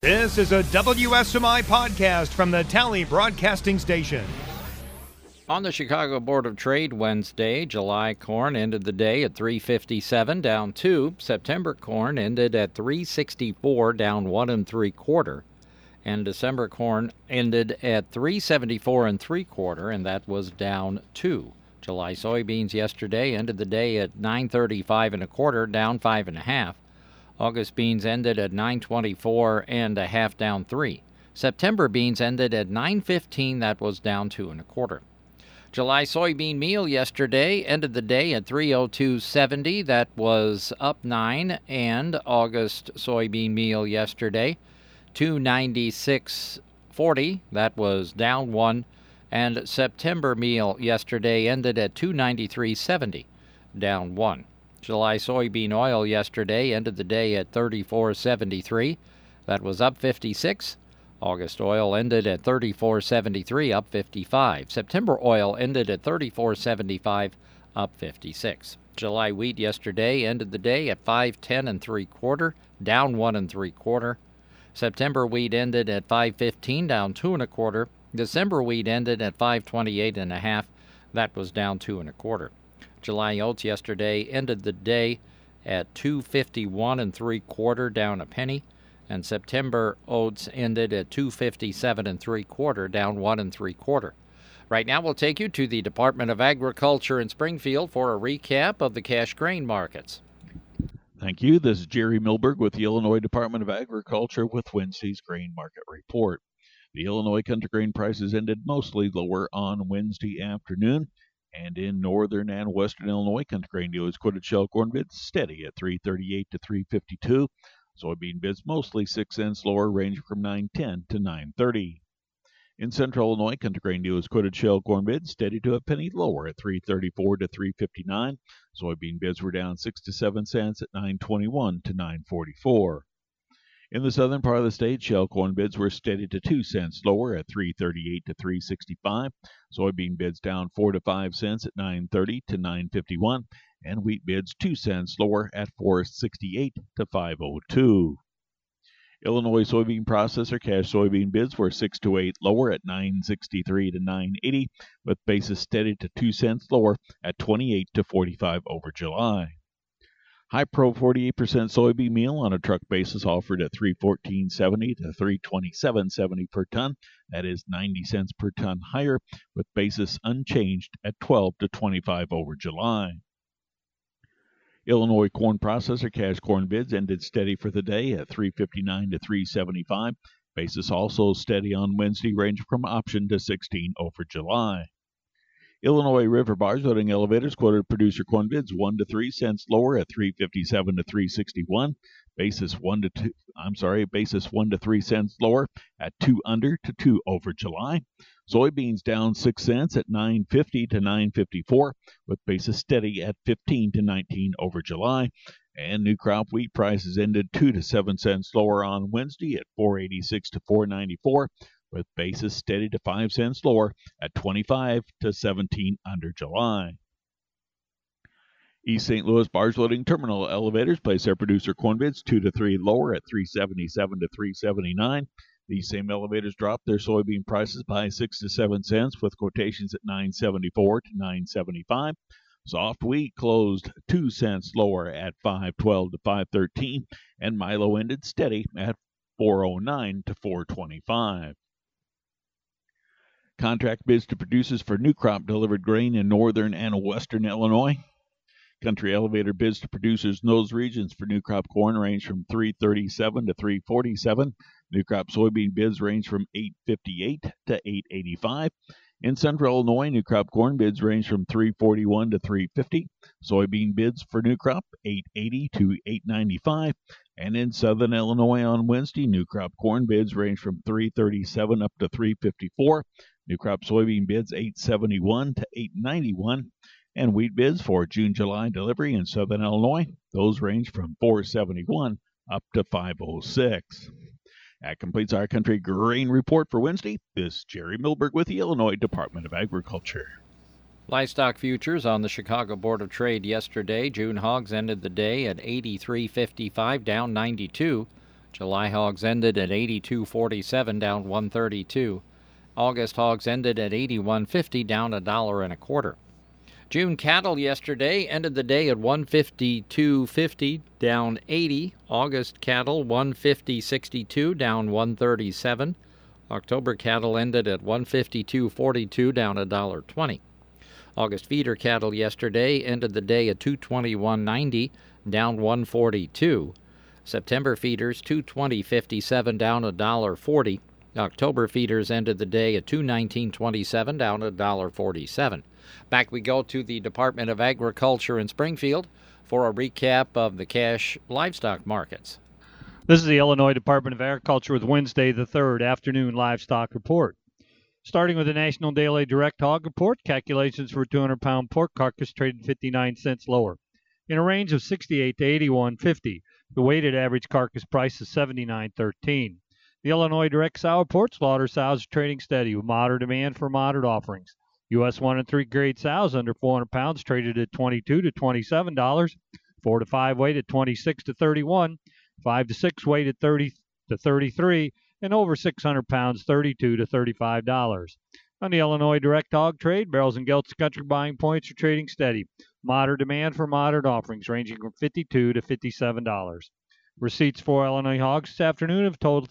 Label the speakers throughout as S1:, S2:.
S1: This is a WSMI podcast from the Tally Broadcasting Station.
S2: On the Chicago Board of Trade Wednesday, July corn ended the day at $3.57, down 2. September corn ended at $3.64, down 1 3/4. And December corn ended at $3.74 3/4, and that was down 2. July soybeans yesterday ended the day at $9.35 1/4, down 5 1/2. August beans ended at $9.24 1/2, down 3. September beans ended at $9.15, that was down 2 1/4. July soybean meal yesterday ended the day at $3.0270, that was up 9, and August soybean meal yesterday $296.40, that was down 1, and September meal yesterday ended at $293.70, down 1. July soybean oil yesterday ended the day at $34.73, that was up 56. August oil ended at $34.73, up 55. September oil ended at $34.75, up 56. July wheat yesterday ended the day at $5.10 3/4, down 1 3/4. September wheat ended at $5.15, down 2 1/4. December wheat ended at $5.28 1/2, that was down 2 1/4. July oats yesterday ended the day at $2.51 3/4, down a penny. And September oats ended at $2.57 3/4, down 1 3/4. Right now, we'll take you to the Department of Agriculture in Springfield for a recap of the cash grain markets.
S3: Thank you. This is Jerry Milberg with the Illinois Department of Agriculture with Wednesday's grain market report. The Illinois country grain prices ended mostly lower on Wednesday afternoon, and in northern and western Illinois, country grain dealers quoted shell corn bids steady at $3.38 to $3.52. Soybean bids mostly 6 cents lower, ranging from $9.10 to $9.30. In central Illinois, country grain dealers quoted shell corn bids steady to a penny lower at $3.34 to $3.59. Soybean bids were down 6 to 7 cents at $9.21 to $9.44. In the southern part of the state, shell corn bids were steady to 2 cents lower at $3.38 to $3.65. Soybean bids down 4 to 5 cents at $9.30 to $9.51. And wheat bids 2 cents lower at $4.68 to $5.02. Illinois soybean processor cash soybean bids were 6 to 8 lower at $9.63 to $9.80, with basis steady to 2 cents lower at $28 to $45 over July. High Pro 48% soybean meal on a truck basis offered at $314.70 to $327.70 per ton. That is 90 cents per ton higher, with basis unchanged at $12 to $25 over July. Illinois corn processor cash corn bids ended steady for the day at $3.59 to $3.75. Basis also steady on Wednesday, ranging from option to 16 over July. Illinois River bars loading elevators quoted producer corn bids 1 to 3 cents lower at $3.57 to $3.61. Basis 1 to 3 cents lower at 2 under to 2 over July. Soybeans down 6 cents at $9.50 to $9.54, with basis steady at 15 to 19 over July. And new crop wheat prices ended 2 to 7 cents lower on Wednesday at $4.86 to $4.94, with basis steady to 5 cents lower at 25 to 17 under July. East St. Louis barge loading terminal elevators place their producer corn bids 2 to 3 lower at $3.77 to $3.79. These same elevators dropped their soybean prices by 6 to 7 cents, with quotations at $9.74 to $9.75. Soft wheat closed 2 cents lower at $5.12 to $5.13, and Milo ended steady at $4.09 to $4.25. Contract bids to producers for new crop delivered grain in northern and western Illinois. Country elevator bids to producers in those regions for new crop corn range from $3.37 to $3.47. New crop soybean bids range from $8.58 to $8.85. In central Illinois, new crop corn bids range from $3.41 to $3.50. Soybean bids for new crop $8.80 to $8.95. And in southern Illinois on Wednesday, new crop corn bids range from $3.37 up to $3.54. New crop soybean bids $8.71 to $8.91. And wheat bids for June-July delivery in southern Illinois, those range from $4.71 up to $5.06. That completes our country grain report for Wednesday. This is Jerry Milberg with the Illinois Department of Agriculture.
S2: Livestock futures on the Chicago Board of Trade yesterday. June hogs ended the day at 83.55, down 92. July hogs ended at 82.47, down 132. August hogs ended at 81.50, down $1.25. June cattle yesterday ended the day at 152.50, down 80. August cattle 150.62, down 137. October cattle ended at 152.42, down $1.20. August feeder cattle yesterday ended the day at 221.90, down 142. September feeders 220.57, down $1.40. October feeders ended the day at 219.27, down $1.47. Back we go to the Department of Agriculture in Springfield for a recap of the cash livestock markets.
S4: This is the Illinois Department of Agriculture with Wednesday the 3rd afternoon livestock report. Starting with the National Daily Direct Hog Report, calculations for a 200-pound pork carcass traded 59 cents lower, in a range of 68 to 81.50. The weighted average carcass price is 79.13. The Illinois Direct Sow Report, slaughter sows are trading steady with moderate demand for moderate offerings. U.S. 1 and 3 grade sows under 400 pounds traded at $22 to $27, 4 to 5 weight at $26 to $31, 5 to 6 weight at $30 to $33, and over 600 pounds $32 to $35. On the Illinois Direct Hog Trade, barrels and gelts country buying points are trading steady. Moderate demand for moderate offerings ranging from $52 to $57. Receipts for Illinois hogs this afternoon have totaled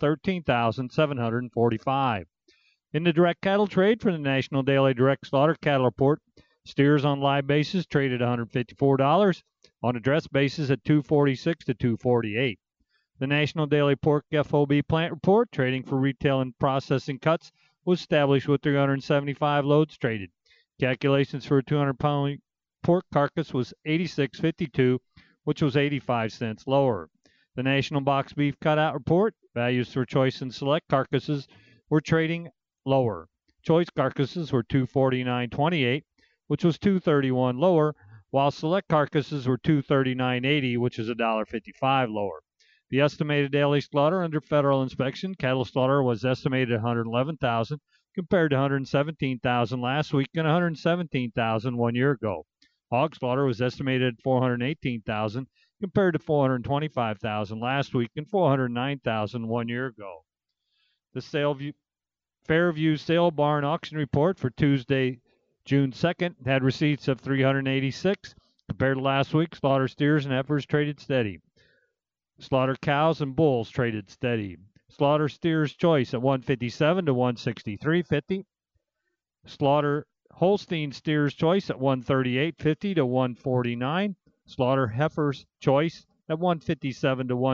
S4: $13,745. In the direct cattle trade for the National Daily Direct Slaughter Cattle Report, steers on live basis traded $154, on a dress basis at $246 to $248. The National Daily Pork FOB Plant Report, trading for retail and processing cuts, was established with 375 loads traded. Calculations for a 200-pound pork carcass was $86.52, which was 85 cents lower. The National Box Beef Cutout Report, values for choice and select carcasses were trading lower. Choice carcasses were $249.28, which was $231 lower, while select carcasses were $239.80, which is $1.55 lower. The estimated daily slaughter under federal inspection, cattle slaughter was estimated at 111,000 compared to 117,000 last week and 117,000 1 year ago. Hog slaughter was estimated at 418,000 compared to 425,000 last week and 409,000 1 year ago. The Fairview Sale Barn Auction Report for Tuesday, June 2nd had receipts of 386. Compared to last week, slaughter steers and heifers traded steady. Slaughter cows and bulls traded steady. Slaughter steers choice at 157 to 163.50. Slaughter Holstein steers choice at 138.50 to 149. Slaughter heifers choice at 157 to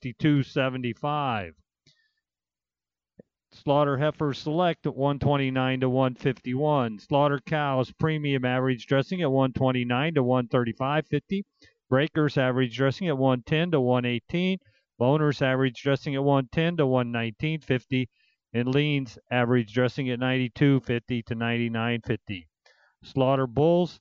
S4: 162.75. Slaughter heifers select at 129 to 151. Slaughter cows premium average dressing at 129 to 135.50. Breakers average dressing at 110 to 118. Boners average dressing at 110 to 119.50. And leans average dressing at 92.50 to 99.50. Slaughter bulls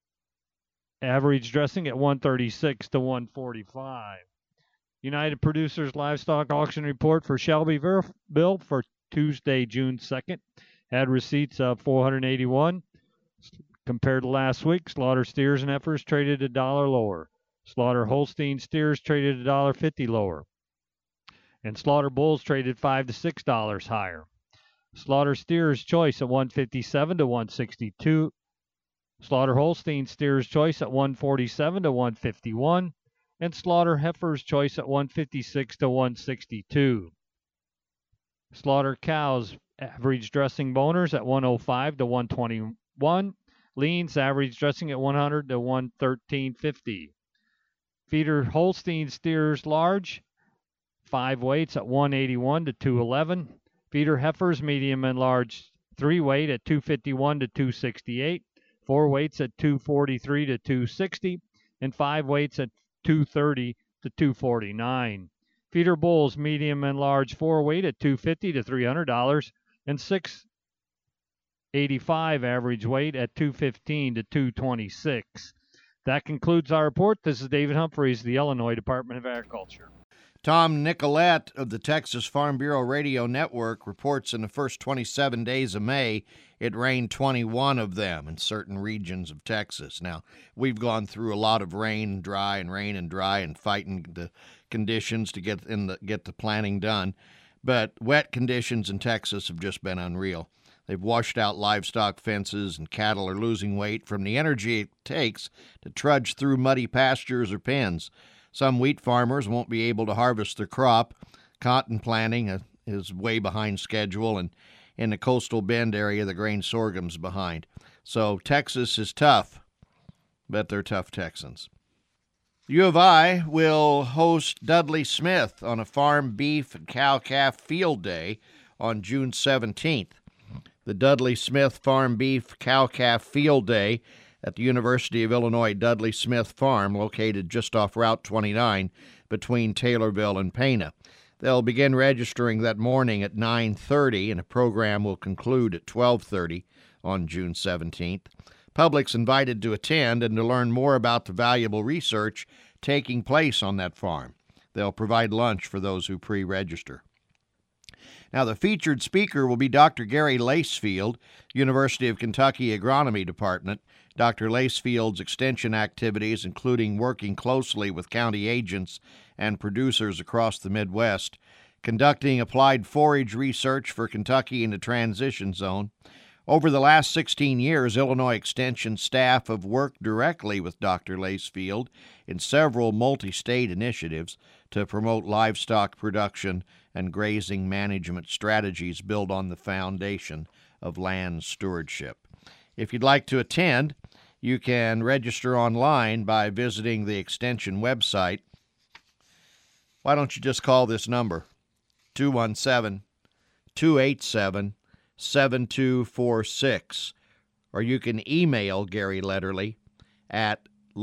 S4: average dressing at 136 to 145. United Producers Livestock Auction Report for Shelbyville for Tuesday, June 2nd had receipts of 481. Compared to last week, slaughter steers and heifers traded $1 lower. Slaughter Holstein steers traded $1.50 lower. And slaughter bulls traded $5 to $6 higher. Slaughter steers choice at 157 to 162. Slaughter Holstein steers choice at 147 to 151. And slaughter heifers choice at 156 to 162. Slaughter cows average dressing boners at 105 to 121. Leans average dressing at 100 to 113.50. Feeder Holstein steers large, 5 weights at 181 to 211. Feeder heifers medium and large, 3 weight at 251 to 268. 4 weights at 243 to 260. And 5 weights at 230 to 249. Feeder bulls medium and large, 4 weight at $250 to $300. And 685 average weight at $215 to $226. That concludes our report. This is David Humphreys, the Illinois Department of Agriculture.
S5: Tom Nicolette of the Texas Farm Bureau Radio Network reports in the first 27 days of May, it rained 21 of them in certain regions of Texas. Now, we've gone through a lot of rain and dry and fighting the conditions to get the planting done. But wet conditions in Texas have just been unreal. They've washed out livestock fences, and cattle are losing weight from the energy it takes to trudge through muddy pastures or pens. Some wheat farmers won't be able to harvest their crop. Cotton planting is way behind schedule, and in the coastal Bend area, the grain sorghum's behind. So Texas is tough, but they're tough Texans. U of I will host Dudley Smith on a farm beef and cow-calf field day on June 17th. The Dudley Smith Farm Beef Cow-Calf Field Day at the University of Illinois Dudley Smith Farm, located just off Route 29 between Taylorville and Pana. They'll begin registering that morning at 9:30, and a program will conclude at 12:30 on June 17th. Public's invited to attend and to learn more about the valuable research taking place on that farm. They'll provide lunch for those who pre-register. Now, the featured speaker will be Dr. Gary Lacefield, University of Kentucky Agronomy Department. Dr. Lacefield's extension activities, including working closely with county agents and producers across the Midwest, conducting applied forage research for Kentucky in the transition zone. Over the last 16 years, Illinois Extension staff have worked directly with Dr. Lacefield in several multi-state initiatives to promote livestock production and grazing management strategies built on the foundation of land stewardship. If you'd like to attend, you can register online by visiting the Extension website. Why don't you just call this number, 217-287-7246, or you can email Gary Letterly at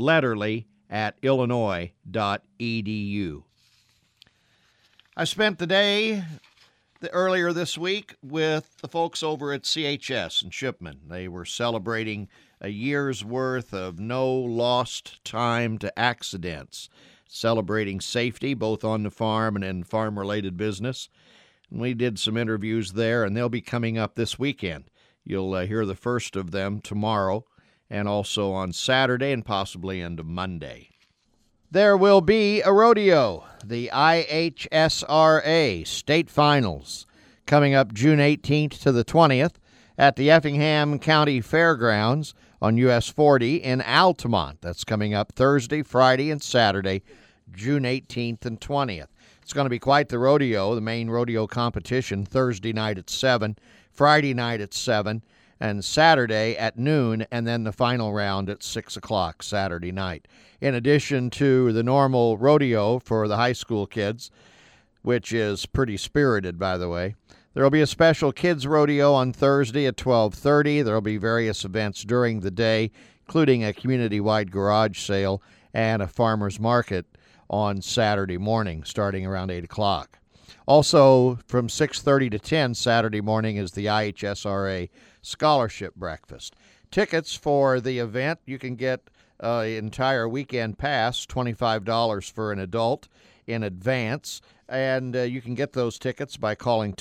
S5: letterly@illinois.edu. I spent the day earlier this week with the folks over at CHS and Shipman. They were celebrating a year's worth of no lost time to accidents, celebrating safety both on the farm and in farm-related business. And we did some interviews there, and they'll be coming up this weekend. You'll hear the first of them tomorrow and also on Saturday and possibly into Monday. There will be a rodeo, the IHSRA State Finals, coming up June 18th to the 20th at the Effingham County Fairgrounds on US 40 in Altamont. That's coming up Thursday, Friday, and Saturday, June 18th and 20th. It's going to be quite the rodeo, the main rodeo competition, Thursday night at 7, Friday night at 7, and Saturday at noon, and then the final round at 6 o'clock Saturday night. In addition to the normal rodeo for the high school kids, which is pretty spirited, by the way, there will be a special kids rodeo on Thursday at 12:30. There will be various events during the day, including a community-wide garage sale and a farmer's market on Saturday morning, starting around 8 o'clock. Also, from 6:30 to 10 Saturday morning is the IHSRA Scholarship Breakfast. Tickets for the event, you can get an entire weekend pass, $25 for an adult in advance, and you can get those tickets by calling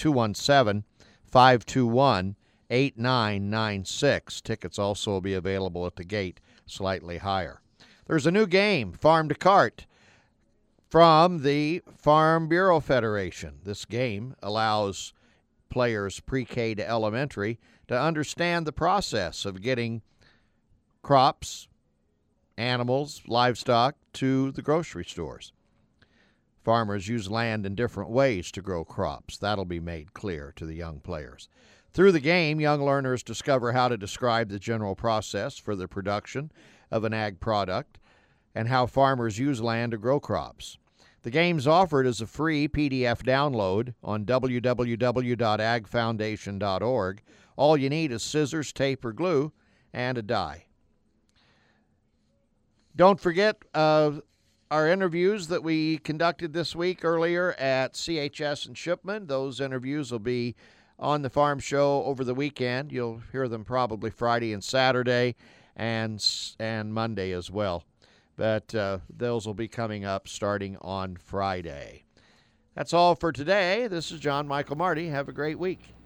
S5: 217-521-8996. Tickets also will be available at the gate, slightly higher. There's a new game, Farm to Cart, from the Farm Bureau Federation. This game allows players pre-K to elementary to understand the process of getting crops, animals, livestock to the grocery stores. Farmers use land in different ways to grow crops. That'll be made clear to the young players. Through the game, young learners discover how to describe the general process for the production of an ag product and how farmers use land to grow crops. The game's offered as a free PDF download on www.agfoundation.org. All you need is scissors, tape, or glue, and a die. Don't forget our interviews that we conducted this week earlier at CHS and Shipman. Those interviews will be on the Farm Show over the weekend. You'll hear them probably Friday and Saturday and Monday as well. But those will be coming up starting on Friday. That's all for today. This is John Michael Marty. Have a great week.